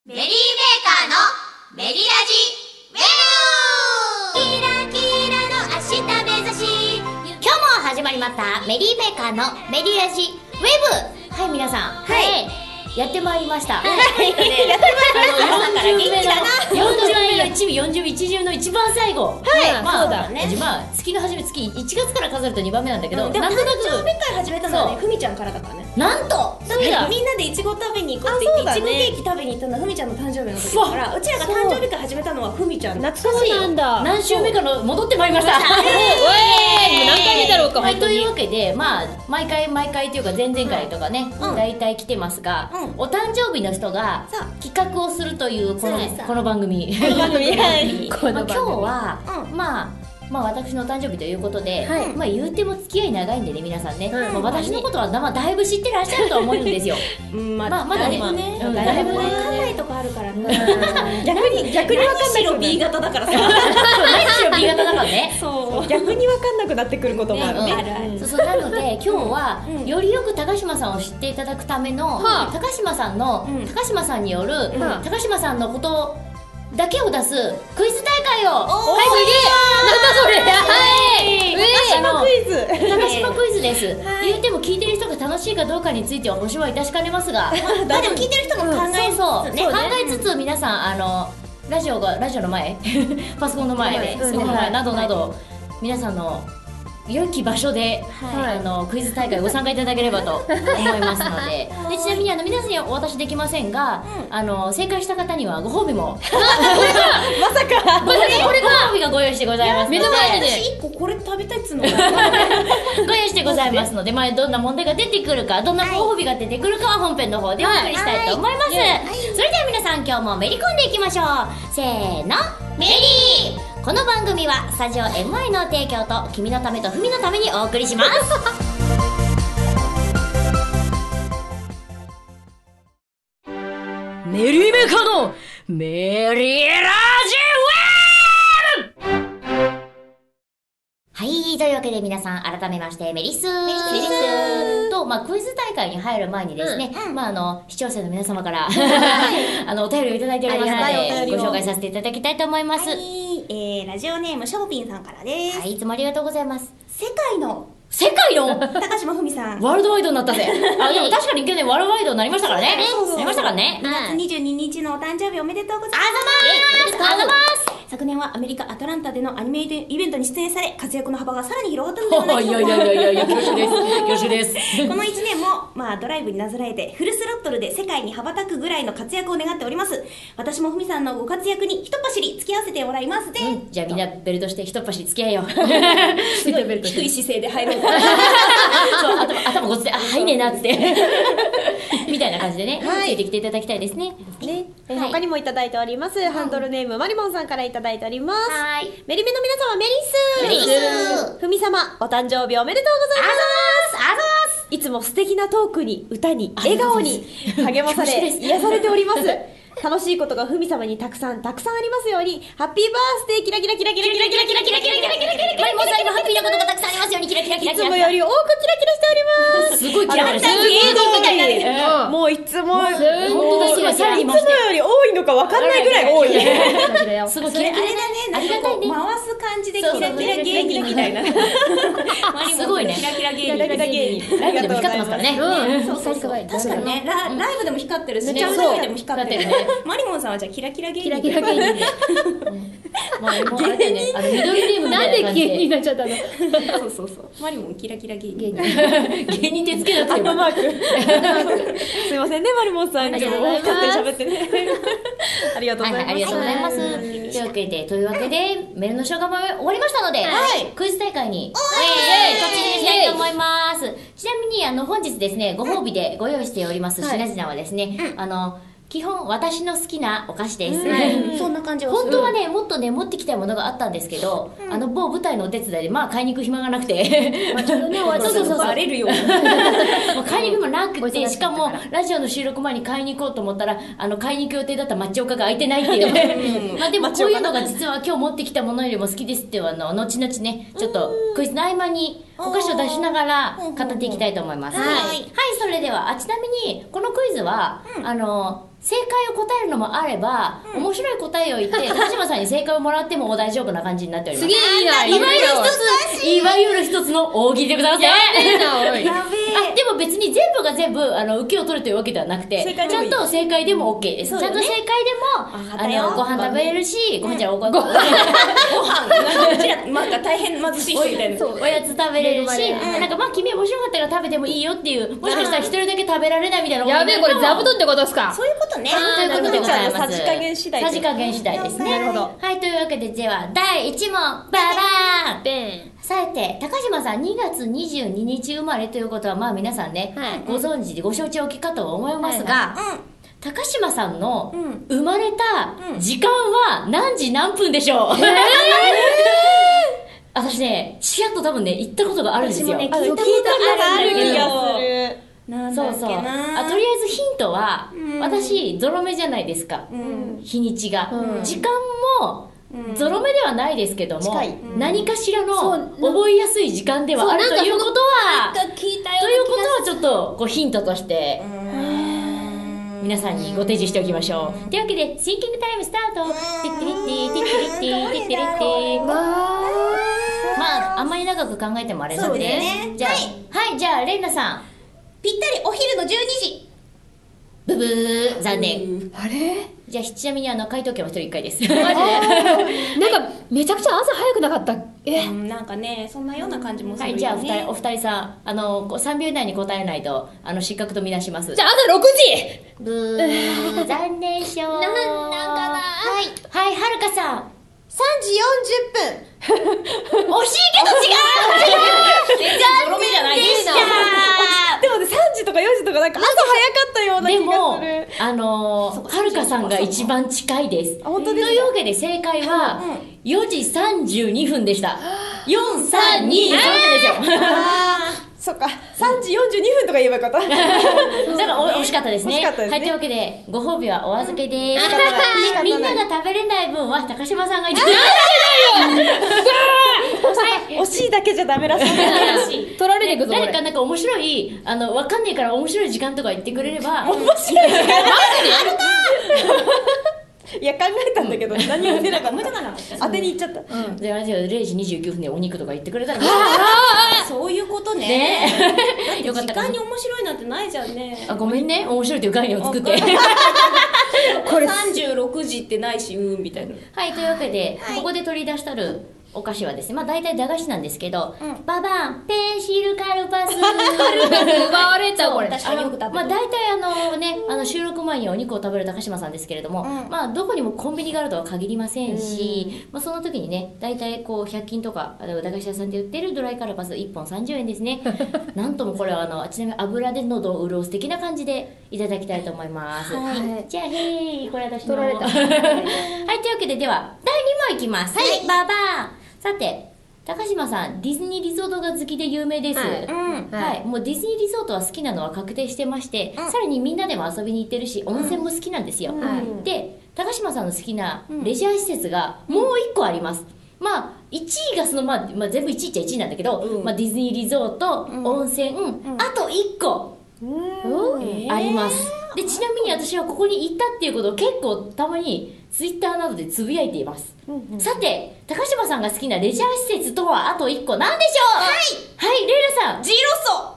メリーメーカーのメリラジウェブ、キラキラの明日目指し、今日も始まりましたメリーメーカーのメリラジウェブ。はい、皆さん、やってまいりました。やってまいりましたから元気だな。41中の一番最後。そうだね。月の初め、月1月から数えると2番目なんだけど、 でも誕生日会始めたのはね、ふみちゃんからだからね。 なんとみんなでいちご食べに行こうって言って、いちごケーキ食べに行ったのはふみちゃんの誕生日の時だから、うちらが誕生日会始めたのはふみちゃん。 懐かしいよ。 何週目かの戻ってまいりました。 何回目だろうか。 はい、というわけで、まあ毎回というか前々回とかね、大体来てますが、お誕生日の人が企画をするというこの番組。今日はまあ私の誕生日ということで、まあ言うても付き合い長いんでね、皆さんね、私のことはだいぶ知ってらっしゃると思うんですよ。まだね、だいぶね、分かんないとこあるからね。 逆に分かんない。B 型だからさ。 何しろ B 型だからね。 逆に分かんなくなってくることもあるね。 なので今日はよりよく高島さんを知っていただくための、高島さんによる高島さんのことだけを出すクイズ大会を。 高島クイズ。 高島クイズです。言っても聞いてる人が楽しいかどうかについては保証は致しかねますが、 でも聞いてる人も考えつつ、皆さんラジオの前パソコンの前でスマホの前などなど、皆さんの良き場所でクイズ大会ご参加いただければと思いますので、ちなみに皆さんにはお渡しできませんが、正解した方にはご褒美もまさかご褒美がご用意してございますので、目の前で 1個これ食べたいっつうのご用意してございますので、どんな問題が出てくるか、どんなご褒美が出てくるかは本編の方でお送りしたいと思います。それでは皆さん、今日もめり込んでいきましょう。せーの、メリー。この番組はスタジオ MI の提供と君のためとふみのためにお送りします。 メリーメーカーのメリラジウェブ。 はい、というわけで皆さん改めましてメリスと、クイズ大会に入る前にですね、視聴者の皆様からお便りをいただいておりますので、ご紹介させていただきたいと思います。 ラジオネームしょぼぴんさんからです。 はい、いつもありがとうございます。 世界の高島ふみさん、 ワールドワイドになったぜ。でも確かに去年ワールドワイドになりましたからね。なりましたからね。 2月22日のお誕生日おめでとうございます。 あざまーす。 昨年はアメリカ・アトランタでのアニメイベントに出演され、活躍の幅がさらに広がったのではないかと。 いや、恐縮です。 この1年も、ドライブになぞらえてフルスロットルで世界に羽ばたくぐらいの活躍を願っております。私もふみさんのご活躍に一走り付き合わせてもらいますね。 じゃあみんなベルトして一走り付き合えよ。 低い姿勢で入ろうと。 頭ごつで、はいねなってみたいな感じでね、ついてきていただきたいですね。 他にもいただいております。ハンドルネームマリモンさんからいただいております。メリメの皆様、メリスふみ様、お誕生日おめでとうございます。いつも素敵なトークに、歌に、笑顔に励まされ、癒されております。楽しいことがふみ様にたくさんありますように、ハッピーバースデーキラキラキラキラキラキラキラキラキラキラキラキラキラ、 マリモさんにもハッピーなことがたくさんありますように、キラキラキラキラ。 いつもより多くキラキラしております。 すごいキラキラしてる。 芸人みたいなね。 もういつも本当だ、 いつもより多いのか分かんないぐらい多いね。 すごいキラキラだね。なんかこう回す感じでキラキラ芸人みたいな。 すごいね。 キラキラ芸人。 ライブでも光ってますからね。 そう確かにね、ライブでも光ってるし、テレビでも光ってるね。マリモンさんはじゃあキラキラ芸人。 キラキラ芸人で。もうあれだよね。ミドルネームみたいな感じで。 なんで芸人になっちゃったの？ そう。マリモンキラキラ芸人。 芸人ってつけなくても。 マーク。すいませんね、マリモンさん。勝手に喋ってね。ありがとうございます。 ありがとうございます。というわけで、メールの紹介も終わりましたので、クイズ大会に突入したいと思います。ちなみに、本日ですね、ご褒美でご用意しております品々はですね、基本私の好きなお菓子です。 そんな感じはする。 本当はね、もっとね、持ってきたいものがあったんですけど、某舞台のお手伝いで、買いに行く暇がなくて。 ちょっとね、そうバレるような。 買いに行く暇なくて、しかも、ラジオの収録前に買いに行こうと思ったら、買いに行く予定だった町岡が空いてないっていう。でも、こういうのが実は今日持ってきたものよりも好きですっていう、後々ね、ちょっと、クイズの合間に、お菓子を出しながら語っていきたいと思います。はい、それでは、ちなみに、このクイズは、 正解を答えるのもあれば、面白い答えを言って高島さんに正解をもらっても大丈夫な感じになっております。 すげえいいな。 いわゆる一つの大喜利でございますね。 やべえ。 でも別に全部が全部受けを取るというわけではなくて、ちゃんと正解でも OK です。ちゃんと正解でもご飯食べれるし、ご飯じゃおご飯なんか大変貧しい人みたいな。 おやつ食べれるし、なんかまあ君面白かったから食べてもいいよっていう、もしかしたら一人だけ食べられないみたいな。 やべえ、これ座布団ってことですか？ そういうことね。 ということでございます。 さじ加減次第。 さじ加減次第ですね。 なるほど。 はい、というわけででは第1問、ババーン。 ベン。 さて、高島さん2月22日生まれということはまあ皆さんね、ご存知でご承知おきかと思いますが、高島さんの生まれた時間は何時何分でしょう？私ね、ちらっと多分ね、言ったことがあるんですよ。 私もね、聞いたことある気がする。 そうそう。とりあえずヒントは、私、ゾロ目じゃないですか。日にちが。時間も、ゾロ目ではないですけども、何かしらの覚えやすい時間ではあるということは、ちょっとこうヒントとして、皆さんにご提示しておきましょう。というわけで、シンキングタイムスタート。てってれって、てってれって、てってれって。まあ、あんまり長く考えてもあれなんでね。じゃあ、レイナさん。 ぴったりお昼の12時。 ブブー、残念。 あれ？ じゃあ、ちなみに回答権は一人一回です。マジで？なんか、めちゃくちゃ朝早くなかった。 なんかね、そんなような感じもするよね。 はい、じゃあ、お二人さん、3秒以内に答えないと、失格とみなします。 じゃあ、朝6時！ ブー、残念しょー。 なんかな。 はい、はるかさん。 3時40分。 惜しいけど違う。 全然ゾロ目じゃないでした。 でもね、3時とか4時とかなんか朝早かったような気がする。 でも、はるかさんが一番近いです。 本当ですか？ というわけで正解は、4時32分でした。432、そうですよ。 そっか、3時42分とか言えばよかった。 だから惜しかったですね。 惜しかったですね。 はい、というわけで、ご褒美はお預けです。みんなが食べれない分は高島さんが一番惜しいだけじゃダメらしい。取られていくぞ。 誰かなんか面白い、わかんねえから面白い時間とか言ってくれれば。 面白い時間マジでいや、考えたんだけど、何も出なかった。当てにいっちゃった。 じゃあ、0時29分でお肉とか言ってくれたら。 そういうことね。 よかった。 時間に面白いなんてないじゃんね。 ごめんね、面白いという概念を作って。 これ36時ってないし、みたいな。 はい、というわけで、ここで取り出したるお菓子はですね、まあ大体駄菓子なんですけど、ババン、ペンシルカルパス。 奪われた、これ。 私はよく食べる。 まあ大体収録前にお肉を食べる高島さんですけれども、まあどこにもコンビニがあるとは限りませんし、まあその時にね、大体こう100均とか、駄菓子屋さんで売ってるドライカルパス1本30円ですね。なんともこれはちなみに油で喉を潤す的な感じでいただきたいと思います。じゃあ、これ私の。取られた。はい、というわけで、では、第2問いきます。はい、ババー。さて、高島さん、ディズニーリゾートが好きで有名です。はい。もうディズニーリゾートは好きなのは確定してまして、さらにみんなでも遊びに行ってるし、温泉も好きなんですよ。で、高島さんの好きなレジャー施設がもう1個あります。まあ、1位がまあ全部1位っちゃ1位なんだけど、まあ、ディズニーリゾート、温泉、あと1個あります。で、ちなみに私はここに行ったっていうことを結構たまにツイッターなどでつぶやいています。さて、高島さんが好きなレジャー施設とはあと1個何でしょう？はい、レイラさん。 ジロソ。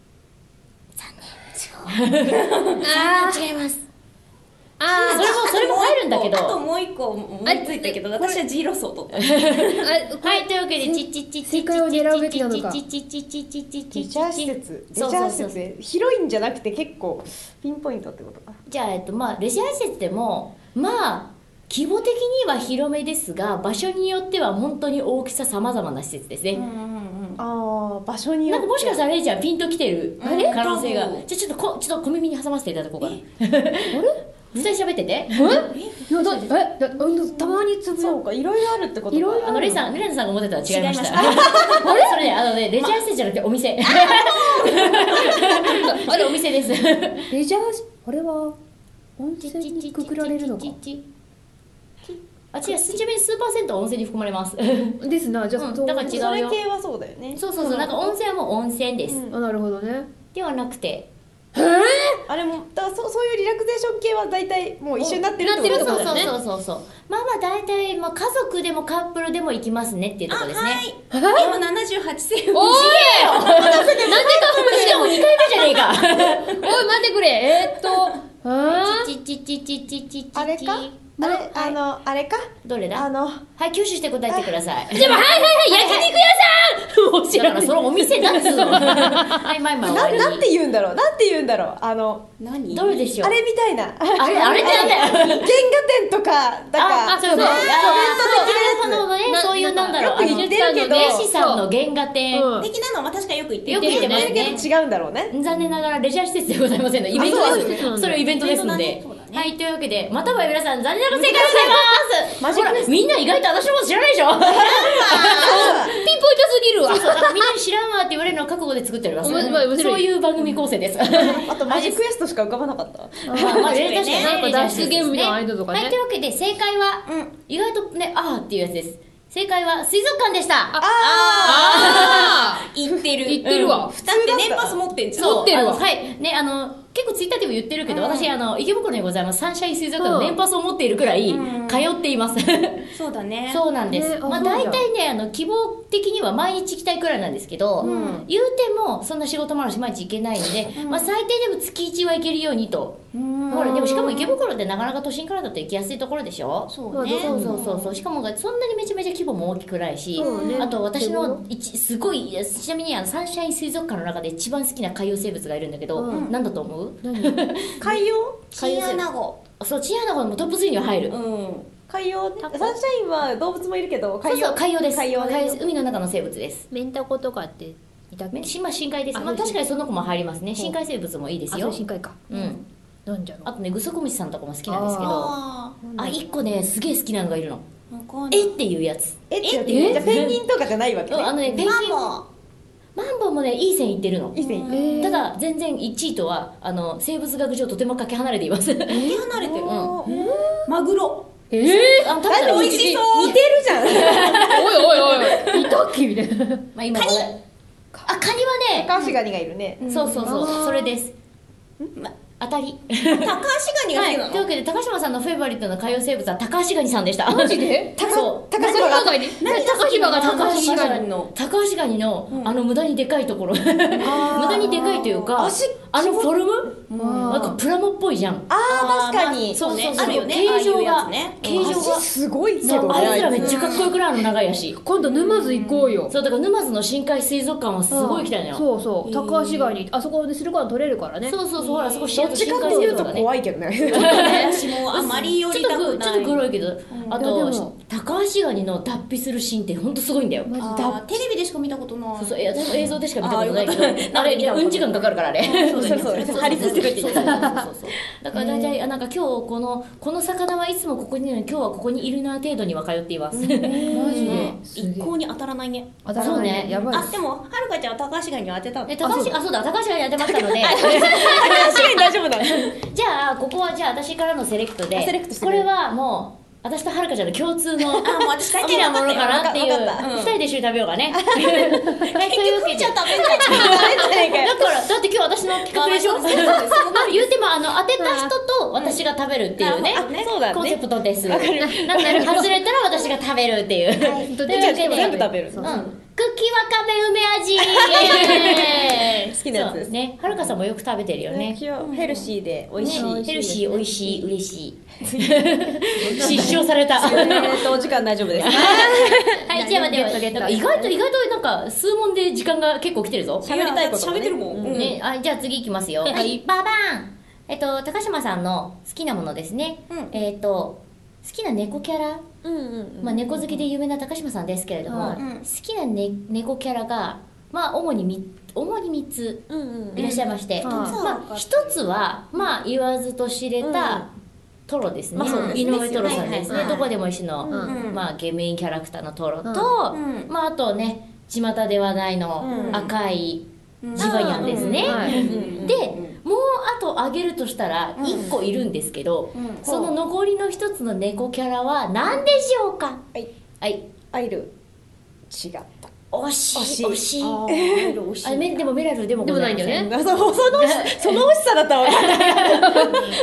残念。違います。それも入るんだけど。 あともう1個思いついたけど、私はジロソと。はい、 というわけで、 正解を狙うべきなのか。レジャー施設。レジャー施設で広いんじゃなくて結構ピンポイントってことか。 じゃあ、まあ、レジャー施設でも、まあ、規模的には広めですが、場所によっては本当に大きさ様々な施設ですね。 場所によって。 なんかもしかしたらレイちゃんピンときてる可能性が。じゃあちょっと小耳に挟ませていただこうかな。あれ2人喋ってて。 たまにつぶそうか。いろいろあるってことか。 レイナさんが思ってたら違いました。それね、レジャー施設じゃなくてお店。あれお店です。 レジャー、あれは温泉にくくられるのか。 違う、ちなみに数%温泉に含まれます。 ですな、じゃあ、 だから違うよ。 それ系はそうだよね。 そう、なんか温泉はもう温泉です。 なるほどね。 ではなくて、 あれもだからそういうリラクゼーション系は大体もう一緒になってるってことだよね。 そうまあ大体、まあ、家族でもカップルでも行きますねっていうところですね。 今78世おいなんでカップルしかも2回目じゃねえかおい待ってくれあれかあれかどれだはい挙手して答えてください。 でもはい焼肉屋さんだからそのお店だっつうのはいまいまい終わり。 なんて言うんだろう何どれでしょう。 あれみたいなあれってなんだよ原画展とかそうねそういうなんだろうよく言ってるけどレシさんの原画展的なのは確かよく言ってる。 よく言ってますね。 違うんだろうね。 残念ながらレジャー施設でございませんのイベントです。それはイベントですので。はいというわけでまたは皆さん残念ながら正解でございます。ほらみんな意外と私のこと知らないでしょ。ピンポイントすぎるわ。そうだからみんなに知らんわって言われるのを覚悟で作っております。そういう番組構成です。 あとマジックエストしか浮かばなかった。 まあ確かにね脱出ゲームの間とかね。 はいというわけで正解は意外とねあーっていうやつです。正解は水族館でした。 言ってるわ。 だって年パス持ってんじゃん。 持ってるわ。はいね結構ツイッターでも言ってるけど、私池袋にございますサンシャイン水族館の年パスを持っているくらい通っています。 そうだね。 そうなんです。まあ大体ね希望的には毎日行きたいくらいなんですけど、言うてもそんな仕事もあるし毎日行けないので、まあ最低でも月1は行けるようにと。ほらでもしかも池袋ってなかなか都心からだと行きやすいところでしょ。 そうね。 そうしかもそんなにめちゃめちゃ規模も大きくないし、あと私のすごいちなみにサンシャイン水族館の中で一番好きな海洋生物がいるんだけど、なんだと思う？ 海洋チンアナゴ。 そうチンアナゴもトップ3には入る。 海洋サンシャインは動物もいるけど海洋です。海の中の生物です。 メンタコとかっていたっけ？ 深海です。まあ確かにその子も入りますね。深海生物もいいですよ。 深海か。なんじゃろ。 あとねグソクムシさんとかも好きなんですけど、一個ねすげえ好きなのがいるの。えっていうやつ。 じゃあペンギンとかじゃないわけね。 ペンギンマンボウもねいい線いってるの。ただ全然1位とは生物学上とてもかけ離れています。かけ離れてる。マグロ。 食べたら美味しそう。 似てるじゃん。おいいたっけみたいな。 まあ今カニはねタカアシガニがいるね。 そうそれです。当たり。 タカアシガニが好きなの。 というわけで高島さんのフェイバリットの海洋生物はタカアシガニさんでした。 マジで？ そう。 高島がタカアシガニの無駄にでかいところ。無駄にでかいというかフォルムなんかプラモっぽいじゃん。 確かに。 そうあるよね。 形状がすごいけどあいつらめっちゃかっこよくなる長いやし。 今度沼津行こうよ。 そうだから沼津の深海水族館はすごい行きたいのよ。 そうタカアシガニあそこでシルバー取れるからね。 そうほらそこどっちかっていうと怖いけどね。 私もあまり寄りたくない。 ちょっと黒いけど、あとタカアシガニの脱皮するシーンって本当すごいんだよ。 テレビでしか見たことない。 そう私も映像でしか見たことないけど、あれ時間かかるからあれ。 そう張り付いてくって言った。 だから大体なんか今日この魚はいつもここにいるのに今日はここにいるな程度には通っています。マジで一向に当たらないね。 そうね。 やばい。 でもはるかちゃんはタカアシガニに当てたの。 そうだタカアシガニ当てましたので。 タカアシガニ大丈夫だ。 じゃあここはじゃあ私からのセレクトで、これはもう私とはるかちゃんの共通の好きなものかなっていう2人で一緒に食べようかね。というわけでだって今日私の企画でしょ。言うても当てた人と私が食べるっていうねコンセプトです。なんなら外れたら私が食べるっていう。というわけで全部食べる。 クッキーわかめ梅味。 好きなやつですね。はるかさんもよく食べてるよね。 ヘルシーで美味しい。 ヘルシー美味しい嬉しい。失笑された。 お時間大丈夫です。 はい、じゃあ意外となんか数問で時間が結構来てるぞ。 喋りたいこと喋ってるもん。 ね、じゃあ次いきますよ。はい、ババーン。高島さんの好きなものですね。好きな猫キャラ。まあ猫好きで有名な高島さんですけれども、好きな猫キャラがまあ主に3ついらっしゃいまして、まあ1つはまあ言わずと知れたトロですね。井上トロさんですね。どこでも一緒のまあメインキャラクターのトロと、まああとね巷で話題の赤いジバニャンですね。でもうあと挙げるとしたら1個いるんですけど、その残りの1つの猫キャラは何でしょうか。 はい。アイル違った。 惜しい。でもメラルでもないんだよね。 その惜しさだったら分かんない。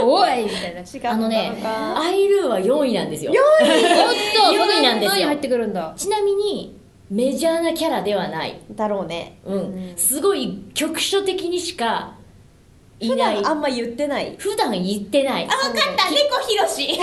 おいみたいな。 アイルーは4位なんですよ。4位なんですよ。 入ってくるんだ。 ちなみにメジャーなキャラではない。 だろうね。 すごい局所的にしかいない。 普段あんま言ってない。 普段言ってない。 分かった、猫ひろし。おい、分かってないんだよ。分かってないでし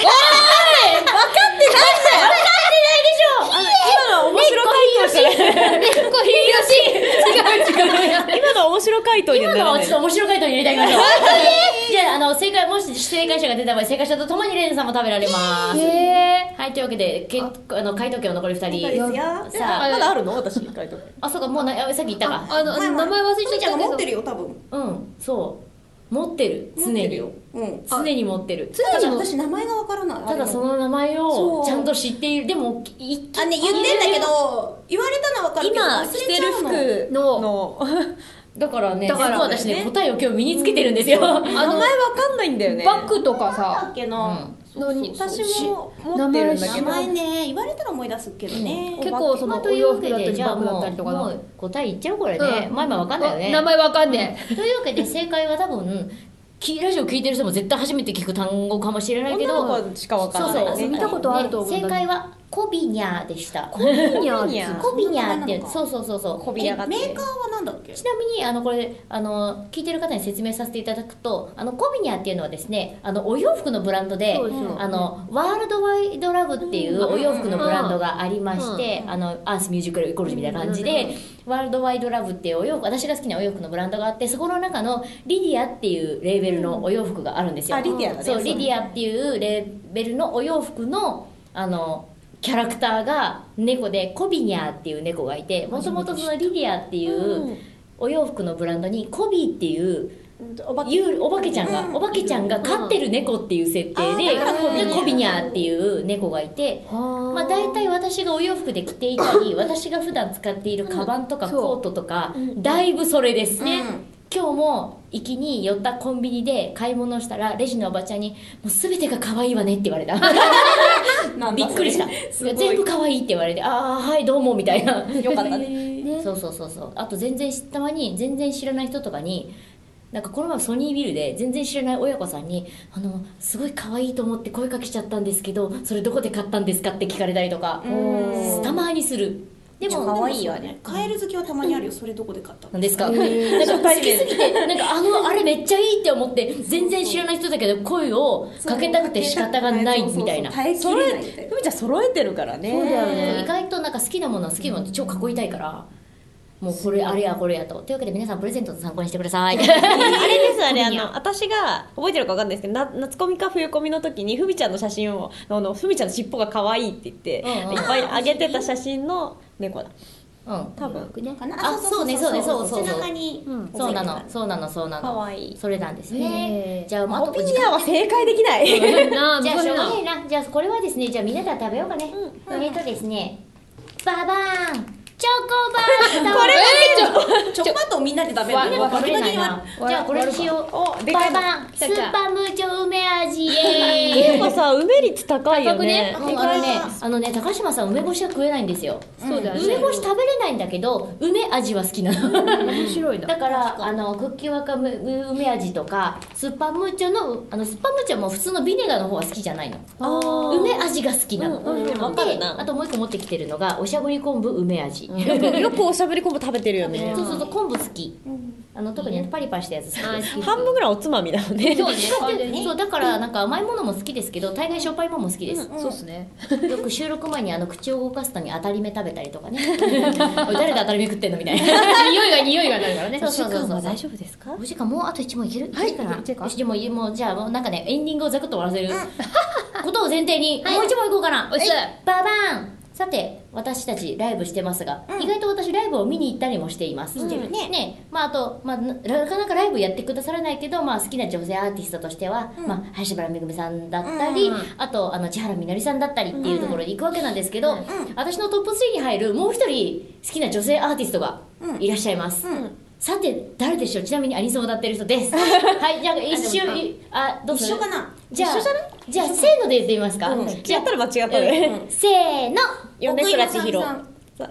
ょ。今の面白回答猫ひろし。 今の面白回答に今のはちょっと面白回答に入れてあげましょう。じゃあ正解、もし正解者が出た場合、正解者とともにレンさんも食べられます。はい、というわけで回答権は残り2人。 さあ、まだあるの？私回答権。 あ、そうか、もうさっき言ったか。 名前忘れちゃったけど。 ちゃんが持ってるよ、多分。 そう。持ってる、常に。常に持ってる。 私名前がわからない。 ただその名前をちゃんと知っている。でも言ってんだけど、言われたのはわかるけど今着てる服のだからね、私ね、答えを今日身につけてるんですよ。 名前わかんないんだよね。 バッグとかさ、 私も持ってるんだけど、名前ね、言われたら思い出すけどね。 結構そのお洋服だったりバッグだったりとかもう答え言っちゃうこれね。前わかんないよね。 名前わかんねえ。というわけで正解は多分ラジオ聞いてる人も絶対初めて聞く単語かもしれないけど、 女の子しかわかんない。 そう見たことあると思う。 正解はコビニャーでした。 コビニャーっていう、そう。 メーカーはなんだっけ？ ちなみにこれ聞いてる方に説明させていただくと、コビニャーっていうのはですね、お洋服のブランドで、ワールドワイドラブっていうお洋服のブランドがありまして、アースミュージックルイコールみたいな感じで、ワールドワイドラブっていうお洋服、私が好きなお洋服のブランドがあって、そこの中のリディアっていうレーベルのお洋服があるんですよ。 リディアだね。 そう、リディアっていうレーベルのお洋服のキャラクターが猫でコビニャーっていう猫がいて、もともとそのリディアっていうお洋服のブランドにコビーっていうお化けちゃんが飼ってる猫っていう設定で、コビニャーっていう猫がいて、大体私がお洋服で着ていたり、私が普段使っているカバンとかコートとか、だいぶそれですね。今日も行きに寄ったコンビニで買い物したら、レジのおばちゃんにもう全てが可愛いわねって言われた。びっくりした。全部可愛いって言われて、はいどうもみたいな。 よかったね。 そう。あとたまに全然知らない人とかに、なんかこの前ソニービルで全然知らない親子さんにすごい可愛いと思って声かけちゃったんですけど、それどこで買ったんですかって聞かれたりとかたまにする。でも可愛いわね。カエル好きはたまにあるよ。それどこで買ったのですか？なんか好きすぎて、なんかあれめっちゃいいって思って全然知らない人だけど声をかけたくて仕方がないみたいな。 ふみちゃん揃えてるからね。 そうだよね。意外となんか好きなものって超かっこいいたいから。もうこれあれやこれやと。というわけで皆さんプレゼントの参考にしてください。あれです私が覚えてるか分かんないですけど、夏コミか冬コミの時にふみちゃんの写真をふみちゃんの尻尾が可愛いって言って、いっぱいあげてた写真の猫だ。多分そうね。そうなの。 可愛い。 それなんですね。じゃあコビニャーは正解できない。 じゃあしょうがないな。じゃあこれはですね、じゃあみんなで食べようかね。ですね、ババーンチョコバーこれチョコバーとみんなで食べるの？ 食べれないな。じゃあこれにしよう。ババンスーパームーチョ梅味。 結構さ、梅率高いよね。 高島さん梅干しは食えないんですよ。 そうだよね。 梅干し食べれないんだけど梅味は好きなの。 面白いな。 だからクッキーワカ梅味とかスーパームーチョのスーパームーチョも普通のビネガーの方は好きじゃないの。梅味が好きなの。で、あともう一個持ってきてるのがおしゃぶり昆布梅味。 よくおしゃぶり昆布食べてるよね。 そう昆布好き。特にパリパリしたやつ好き。 半分ぐらいおつまみだよね。 そうだからなんか甘いものも好きですけど、大概しょっぱいものも好きです。 そうですね。 よく収録前に口を動かすのに当たり目食べたりとかね。誰で当たり目食ってんのみたいな。匂いがなるからね。そう。 大丈夫ですか？ お時間もうあと1問いける？ はい。 よし、もうじゃあなんかねエンディングをザクッと終わらせることを前提にもう1問いこうかな。ババーン。さて私たちライブしてますが、意外と私ライブを見に行ったりもしています。あとなかなかライブやってくださらないけど、好きな女性アーティストとしては林原めぐみさんだったり、あと千原みのりさんだったりっていうところに行くわけなんですけど、私のトップ3に入るもう一人好きな女性アーティストがいらっしゃいます。さて誰でしょう？ちなみにアニソンを歌ってる人です。はい、じゃあどうする？ 一緒かな？ じゃあせーので言ってみますか？ やったら間違ったね。 せーの。 米倉千尋。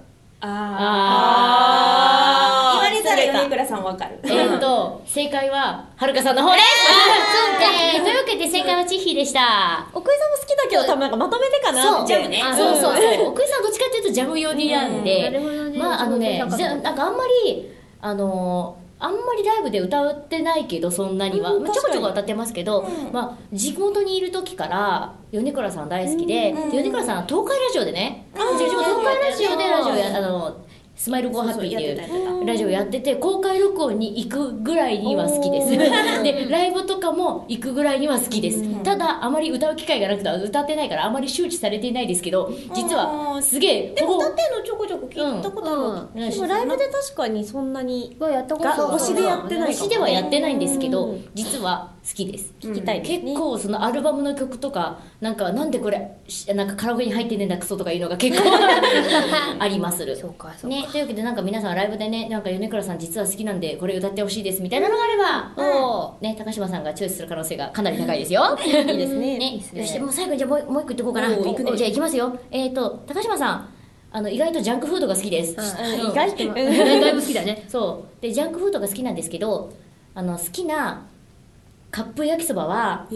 言われたら米倉さんわかる。 正解ははるかさんの方です。というわけで正解はチッヒーでした。 奥井さんも好きだけど多分なんかまとめてかな。 ジャムね。そう奥井さんどっちかっていうとジャム寄りなんで、まあなんかあんまりライブで歌ってないけど、そんなには、ちょこちょこ歌ってますけど、地元にいる時から米倉さん大好きで、米倉さんは東海ラジオでね、東海ラジオでラジオスマイルゴーハッピーっていうラジオやってて、公開録音に行くぐらいには好きですでライブとかも行くぐらいには好きです。ただあまり歌う機会がなくて歌ってないからあまり周知されていないですけど、実はすげえでも歌ってんのちょこちょこ聞いたことある。 でもライブで確かにそんなに推しでやってない。 推しではやってないんですけど、実は好きです。 聞きたいですね。 結構そのアルバムの曲とかなんでこれなんかカラオケに入ってねえんだクソとかいうのが結構ありまする。 そうかね、というわけでなんか皆さんライブでね、なんか米倉さん実は好きなんでこれ歌ってほしいですみたいなのがあれば、ね、高島さんがチョイスする可能性がかなり高いですよ。いいですね。 よし、もう最後にじゃあもう一個言っておこうかな。じゃあ行きますよ。高島さん意外とジャンクフードが好きです。 意外とだいぶ好きだね。そうでジャンクフードが好きなんですけど、好きなカップ焼きそばは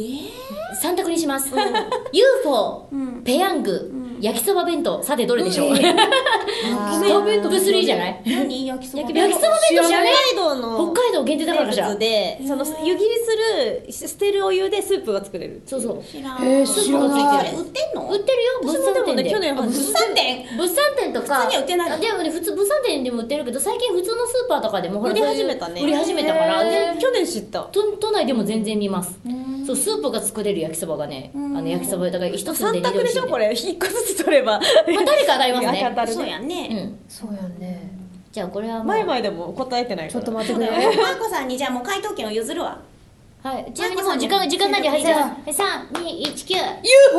3択にします。UFO、ペヤング、焼きそば弁当。さてどれでしょう。トップ3じゃない？ 何焼きそば弁当？ 焼きそば弁当知らない？北海道限定だからかしら。 でその湯切りする捨てるお湯でスープが作れる。 知らん。 スープがついてる。 売ってんの？ 売ってるよ。物産展で。 去年物産展とか。 普通には売ってない。 でもね、物産展でも売ってるけど、最近普通のスーパーとかでも売り始めたね。 売り始めたから。 去年知った。 都内でも全然見ます。そうスープが作れる焼きそばがね、焼きそばだから一つで 3択でしょこれ。1個ずつ取れば。 誰か当たりますね。 そうやんね。 そうやんね。 じゃあこれは前々でも答えてないから。ちょっと待ってくれ。 マーコさんにじゃあもう回答権を譲るわ。 はい。ちなみにもう時間ないで、はい、じゃあ3、2、1、9。 UFO！ ピンポーン！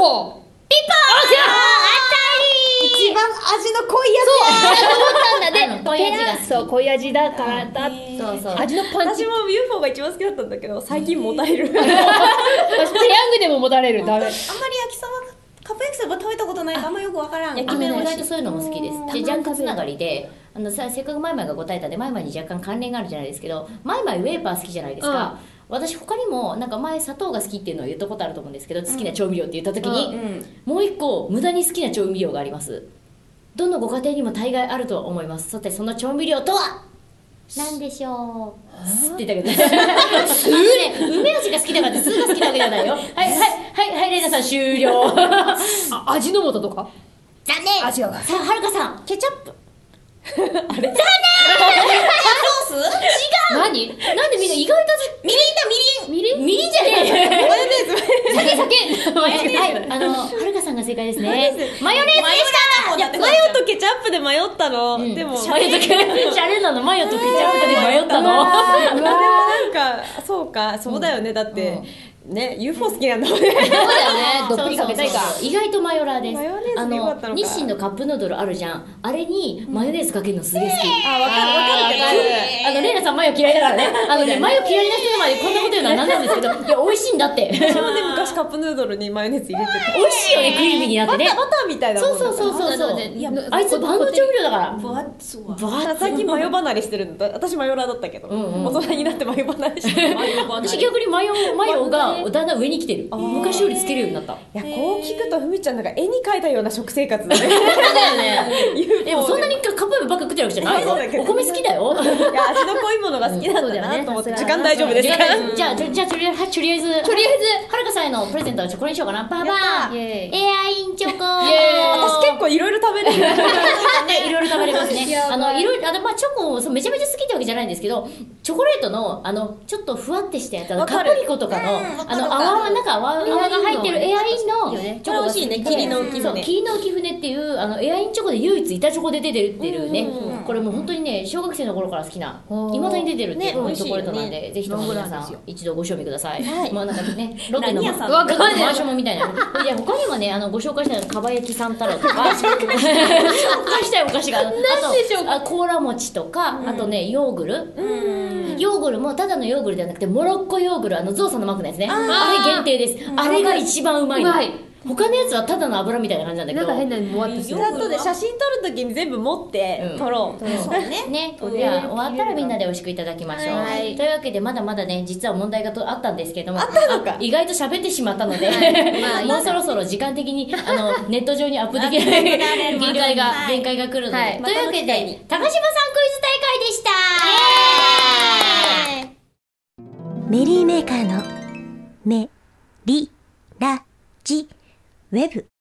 一番味の濃いやつ。そう思ったんだね。濃い味が好き。 そう濃い味だからだ。 そう味のパンチ。私も UFO が一番好きだったんだけど、最近もたれる。 私ペヤングでももたれる。ダメ。あんまり焼きそばカップ焼きそば食べたことないからあんまよくわからん。 意外とそういうのも好きです。でジャンクつながりでせっかくマイマイが答えたんでマイマイに若干関連があるじゃないですけど、マイマイウェーパー好きじゃないですか。私他にもなんか前砂糖が好きっていうのを言ったことあると思うんですけど、好きな調味料って言った時にもう一個無駄に好きな調味料があります。どのご家庭にも大概あると思います。さてその調味料とは何でしょう。って言ったけど梅味が好きだからって酢が好きなわけじゃないよ。はいレイナさん終了。 味の素とか残念。 違うか。 さあはるかさんケチャップ。 あれ残念。ソース？違う。なんでみんな意外とみりんじゃねえ。マヨネーズ。はいはるかさんが正解ですね。マヨネーズでした。 マヨとケチャップで迷ったの。でもマヨとケチャップシャレなの。マヨとケチャップで迷ったの。 でもなんかそうかそうだよね。だってね UFO 好きなんだもんね。 そうだよね。どっぷりかけたいか。意外とマヨラーです。 マヨネーズでよかったのか。 日清のカップヌードルあるじゃん。あれにマヨネーズかけるのすげえ好き。 わかるけど。 レイナさんマヨ嫌いだからね。マヨ嫌いな人の前でこんなこと言うのはなんなんですけど、いや美味しいんだって。 私もね昔カップヌードルにマヨネーズ入れてて。 美味しいよね。クリーミーになってね。 バターみたいなもん。 そう。あいつ万能調味料だから。 最近マヨ離れしてるんだ。私マヨラーだったけど、大人になってマヨ離れしてる。 私逆にマヨがだんだん上に来てる。昔よりつけるようになった。 いやこう聞くとふみちゃんなんか絵に描いたような食生活だね。 そうだよね。でもそんなにカップ麺ばっか食ってるわけじゃないよ。お米好きだよ。 いや味の濃いものが好きなんだなと思って。時間大丈夫ですか？ じゃあとりあえずはるかさんへのプレゼントはこれにしようかな。ババーエアインチョコ。 私結構いろいろ食べれる。 いろいろ食べれますね。いろいろチョコめちゃめちゃ好きってわけじゃないんですけど、チョコレートのちょっとふわってしたやつ、カプリコとかの泡が入ってるエアインのチョコが好きね。霧の浮船。 霧の浮船っていうエアインチョコで唯一板チョコで出てるね。これもう本当にね小学生の頃から好きな、いまだに出てるっていうチョコレートなんで、ぜひとも皆さん一度ご賞味ください。まあなんかねロッテのマンションみたいな。いや他にもねご紹介したかば焼き三太郎とか紹介したいお菓子があとコーラ餅とか、あとねヨーグルもただのヨーグルではなくてモロッコヨーグル、ゾウさんのマークのやつね。あれ限定です。あれが一番うまいの。 他のやつはただの油みたいな感じなんだけど、 なんか変なもわっとしてる。 あとで写真撮るときに全部持って撮ろう。 そうね。 ね、じゃあ終わったらみんなで美味しくいただきましょう。というわけでまだまだね、実は問題があったんですけども、意外と喋ってしまったので、もうそろそろ時間的にネット上にアップできない限界が来るので、というわけで高島さんクイズ大会でした。 メリーメーカーのメリラジウェブ。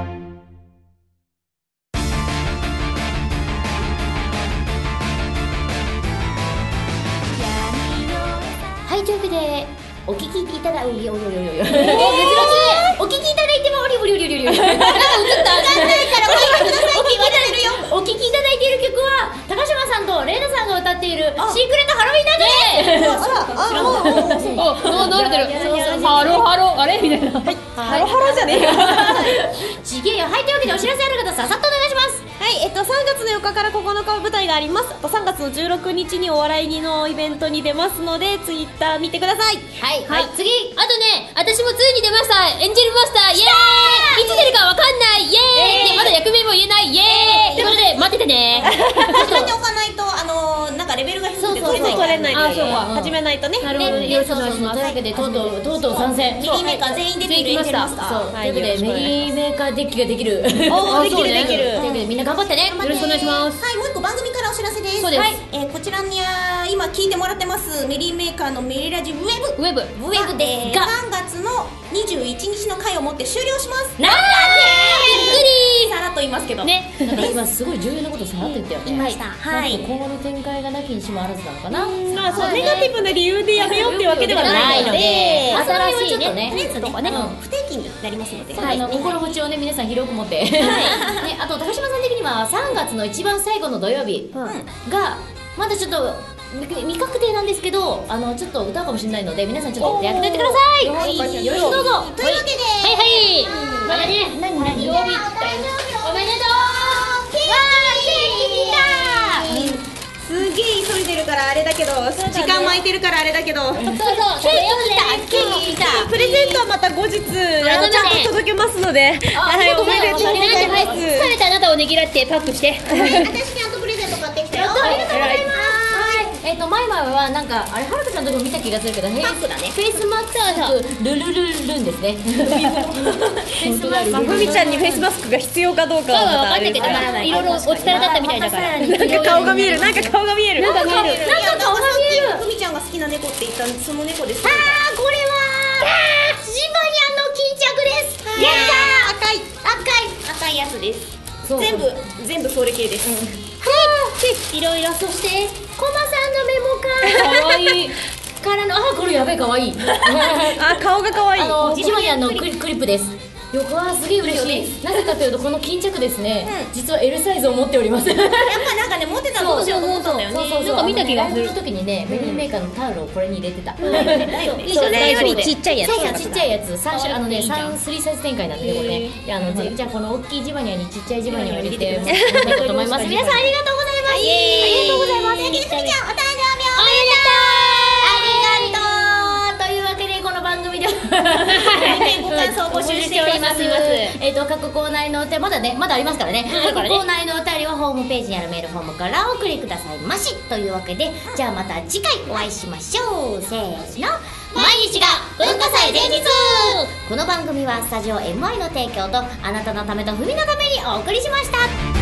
はい、というわけでお聞きいただいて、珍しい。お聞きいただいてもなんか映った。わかんないからお聞きくださいって言われてるよ。お聞きいただいている曲は高島さんとレイナさんが歌っているシークレットハロウィンナイトです。 あ、流れてる。ハロハロあれみたいな。 ハロハロじゃねえよ。 ちげえよ。はい、というわけでお知らせある方さっさとお願いします。 はい、3月の4日から9日は舞台があります。あと3月の16日にお笑いのイベントに出ますので、ツイッター見てください。 はい、次。 あとね、私もついに出ました。エンジェルマスター、イエーイ。いつ出るかわかんない、イエーイ。で、まだ役名も言えない、イエーイ。ということで、待っててね。 始めておかないと、なんかレベルが低くて取れない。 あ、そうか。始めないとね。 なるほど、よろしくお願いします。 というわけで、とうとう参戦。 メリーメーカー全員出ているエンジェルマスター。 そう、というわけで、メリーメーカーデッキができる。 おー、できるできる。 というわけで、みんな頑張ってね。よろしくお願いします。 はい、もう一個番組からお知らせです。 そうです。 こちらに今聞いてもらってますメリーメーカーのメリラジウェブウェブですが、3月の21日の回をもって終了します。 なんださらっと言いますけどね。 なんか今すごい重要なことさらって言ったよね。 言いました。はい。 今後の展開がなきにしもあらずなのかな。 まあ、そう、ネガティブな理由でやめようっていうわけではないので、 新しいね。 とかね、不定期になりますので、 心持ちをね、皆さん広く持って。あと高島さん的には3月の一番最後の土曜日がまだちょっと未確定なんですけど、ちょっと歌うかもしれないので、皆さんちょっとやっておいてください。よろしくどうぞ。 というわけで、 まだね、 何おめでとう。 わー、ケーキ来た。 すげえ急いでるからあれだけど、時間巻いてるからあれだけど、 そう、 ケーキ来た。 プレゼントはまた後日ちゃんと届けますので、はい、おめでとうございます。 疲れたあなたをねぎらってパックして。 私ちゃんとプレゼント買ってきたよ。 ありがとうございます。前々はなんかあれ、はるかちゃんのとこ見た気がするけど、フェイスマスクルルルルンですね。 ふみちゃんにフェイスマスクが必要かどうかはまたあれですけど、 いろいろお伝えだったみたいだから。 なんか顔が見える、なんか顔が見える。 ふみちゃんが好きな猫って言ったその猫です。 これはジバニャンの巾着です。やったー。赤いやつです。 全部それ系です。 いろいろ、そしてコマさんのメモかわいいからの、これやべえ、かわいい。 あ、顔がかわいい。 ジバニャンのクリップです。よくはすげえ嬉しい。なぜかというと、この巾着ですね、実は L サイズを持っております。 やっぱなんかね、持ってたらどうしようと思ったんだよね。 なんか見た気がする。時にね、メリーメーカーのタオルをこれに入れてた。 それよりちっちゃいやつ。 ちっちゃいやつ、3種3サイズ展開なんで、これね。じゃあこの大きいジバニャンにちっちゃいジバニャンを入れてみたいと思います。皆さんありがとうございます。ありがとうございます。ふみちゃん、お誕生日おめでとう。というわけで、この番組ではご感想を募集しております。各コーナーのお便り、まだありますからね。各コーナーのお便りはホームページにあるメールフォームからお送りくださいまし。というわけで、じゃあまた次回お会いしましょう。せーの、毎日が文化祭前日。この番組はスタジオ MY の提供とあなたのためとふみのためにお送りしました。